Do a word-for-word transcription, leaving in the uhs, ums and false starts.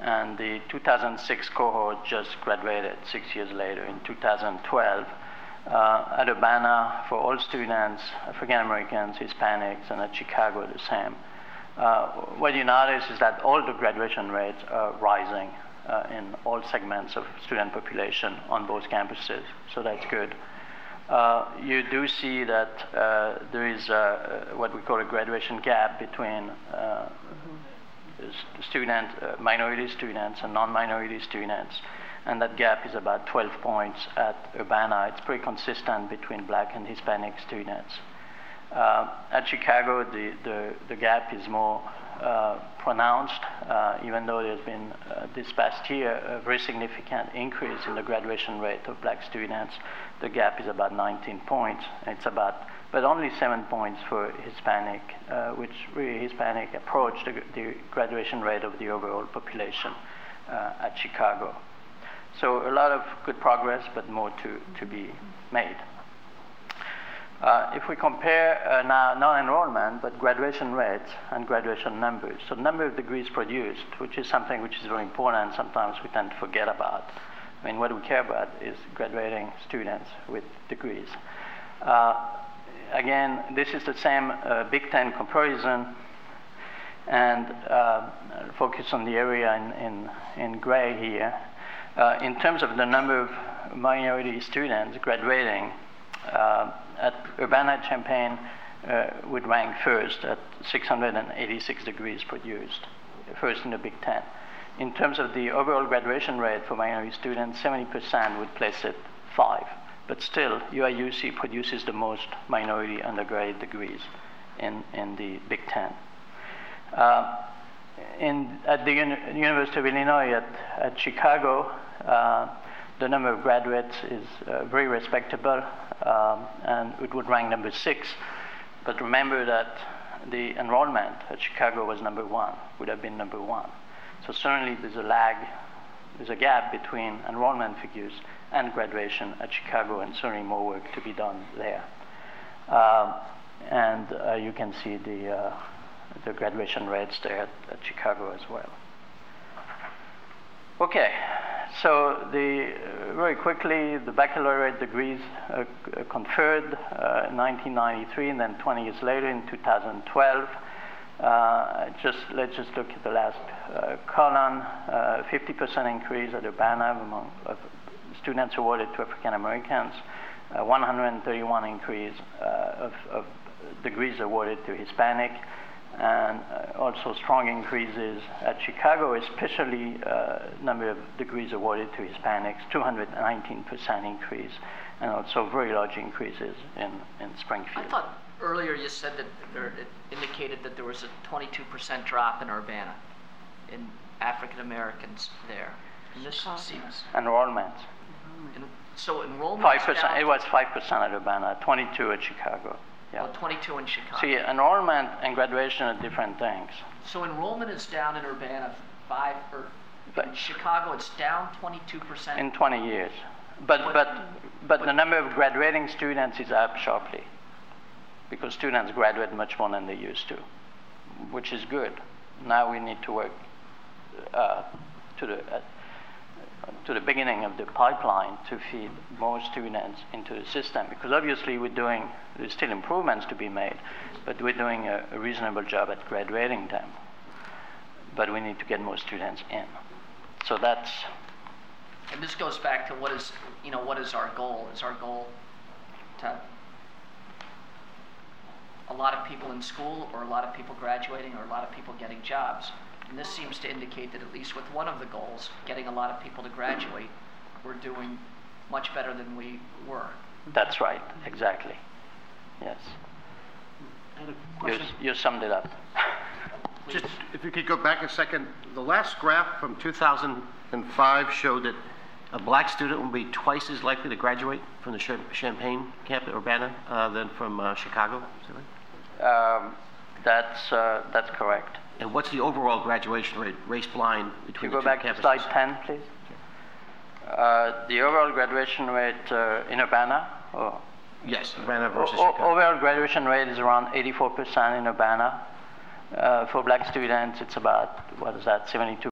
and the two thousand six cohort just graduated six years later in two thousand twelve. Uh, at Urbana, for all students, African Americans, Hispanics, and at Chicago the same. Uh, what you notice is that all the graduation rates are rising uh, in all segments of student population on both campuses, so that's good. Uh, you do see that uh, there is uh, what we call a graduation gap between uh, student, uh, minority students and non-minority students, and that gap is about twelve points at Urbana. It's pretty consistent between black and Hispanic students. Uh, at Chicago, the, the, the gap is more uh, pronounced, uh, even though there's been, uh, this past year, a very significant increase in the graduation rate of black students. The gap is about nineteen points. It's about, but only seven points for Hispanic, uh, which really Hispanic approach the, the graduation rate of the overall population uh, at Chicago. So a lot of good progress, but more to, to be made. Uh, if we compare uh, now non-enrollment, but graduation rates and graduation numbers, so number of degrees produced, which is something which is very important, sometimes we tend to forget about. I mean, what we care about is graduating students with degrees. Uh, again, this is the same uh, Big Ten comparison, and uh, focus on the area in, in, in gray here. Uh, in terms of the number of minority students graduating, uh, at Urbana-Champaign uh, would rank first at six hundred eighty-six degrees produced, first in the Big Ten. In terms of the overall graduation rate for minority students, seventy percent would place it five. But still, U I U C produces the most minority undergraduate degrees in, in the Big Ten. Uh, in, at the Uni University of Illinois at, at Chicago, uh, the number of graduates is uh, very respectable, um, and it would rank number six. But remember that the enrollment at Chicago was number one, would have been number one. So certainly there's a lag, there's a gap between enrollment figures and graduation at Chicago, and certainly more work to be done there. Um, and uh, you can see the, uh, the graduation rates there at, at Chicago as well. Okay, so the, uh, very quickly, the baccalaureate degrees uh, conferred uh, in nineteen ninety-three, and then twenty years later in two thousand twelve. Uh, just, let's just look at the last uh, column, uh, fifty percent increase at Urbana among of students awarded to African Americans, uh, one hundred thirty-one increase uh, of, of degrees awarded to Hispanic, and uh, also strong increases at Chicago, especially uh, number of degrees awarded to Hispanics, two hundred nineteen percent increase, and also very large increases in, in Springfield. I thought earlier you said that there, it indicated that there was a twenty-two percent drop in Urbana, in African Americans there. And this seems... Enrollment. In, so enrollment five percent, it was five percent at Urbana, twenty-two at Chicago. Yeah. Oh, twenty-two in Chicago. See, enrollment and graduation are different things. So enrollment is down in Urbana five, or but in Chicago it's down twenty-two percent? In twenty years. But, but, but, but the number of graduating students is up sharply, because students graduate much more than they used to, which is good. Now we need to work uh, to the uh, to the beginning of the pipeline to feed more students into the system, because obviously we're doing, there's still improvements to be made, but we're doing a, a reasonable job at graduating them. But we need to get more students in. So that's... And this goes back to what is, you know, what is our goal? Is our goal to have a lot of people in school, or a lot of people graduating, or a lot of people getting jobs? And this seems to indicate that at least with one of the goals, getting a lot of people to graduate, we're doing much better than we were. That's right, exactly. Yes. You, you summed it up. Just, if you could go back a second, the last graph from two thousand five showed that a black student will be twice as likely to graduate from the Champaign campus, Urbana, uh, than from uh, Chicago. Is that right? Um, that's, uh, that's correct. And what's the overall graduation rate, race blind, between Can you the go two back campuses? to slide ten, please? Uh, the overall graduation rate uh, in Urbana? Oh. Yes, Urbana versus o Chicago. Overall graduation rate is around eighty-four percent in Urbana. Uh, for black students, it's about, what is that, seventy-two